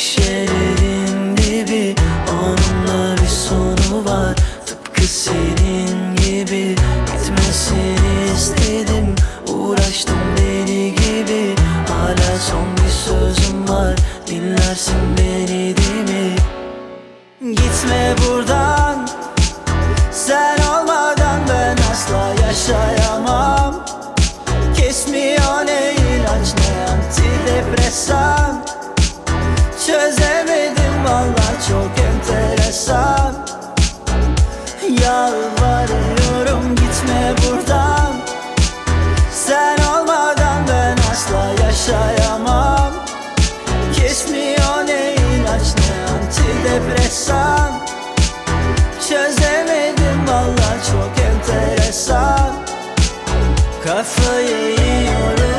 şişelerin dibi, onunla bir sonu var. Tıpkı senin gibi gitmesini istedim, uğraştım deli gibi. Hala son bir sözüm var, dinlersin beni değil mi? Gitme buradan, sen olmadan ben asla yaşayamam. Kesmiyor ne ilaç ne antidepresan. Çözemedim vallahi, çok enteresan. Yalvarıyorum gitme buradan, sen olmadan ben asla yaşayamam. Kesmiyor ne ilaç ne antidepresan. Çözemedim vallahi, çok enteresan. Kafayı yiyorum.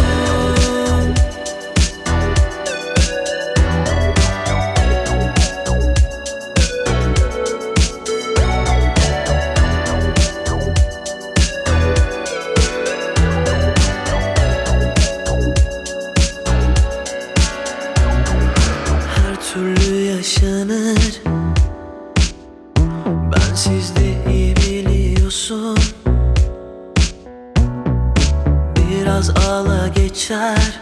Her türlü yaşanır, bensiz de iyi biliyorsun. Biraz ağla geçer,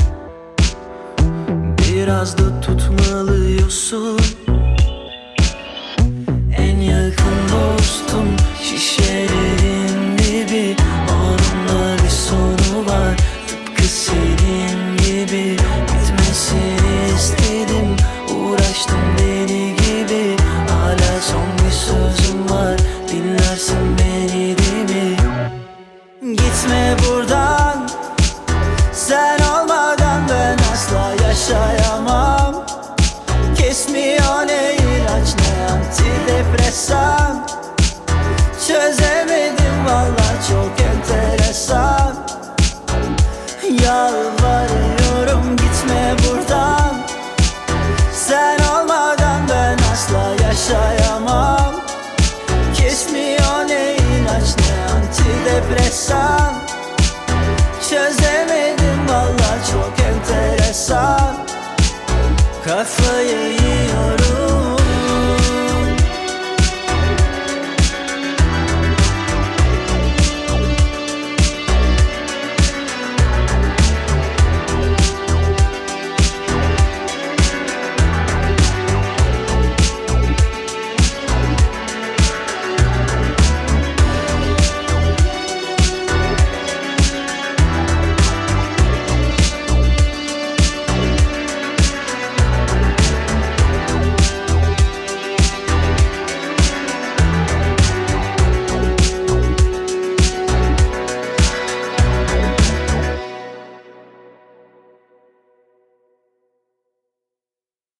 biraz da tutmalıyorsun. En yakın dostum şişelerin dibi, onunla bir sonu var. Tıpkı senin gibi gitmesini istedim, uğraştım deli gibi. Hala son bir sözüm var, dinlersin beni değil mi? Gitme buradan, sen olmadan ben asla yaşayamam. Kesmiyor ne ilaç ne antidepresan. Çözemedim vallahi, çok enteresan. Yalvarıyorum gitme buradan, sen olmadan ben asla yaşayamam. Kesmiyor ne ilaç ne antidepresan. Çözemedim vallahi, çok enteresan. Kafayı yiyorum.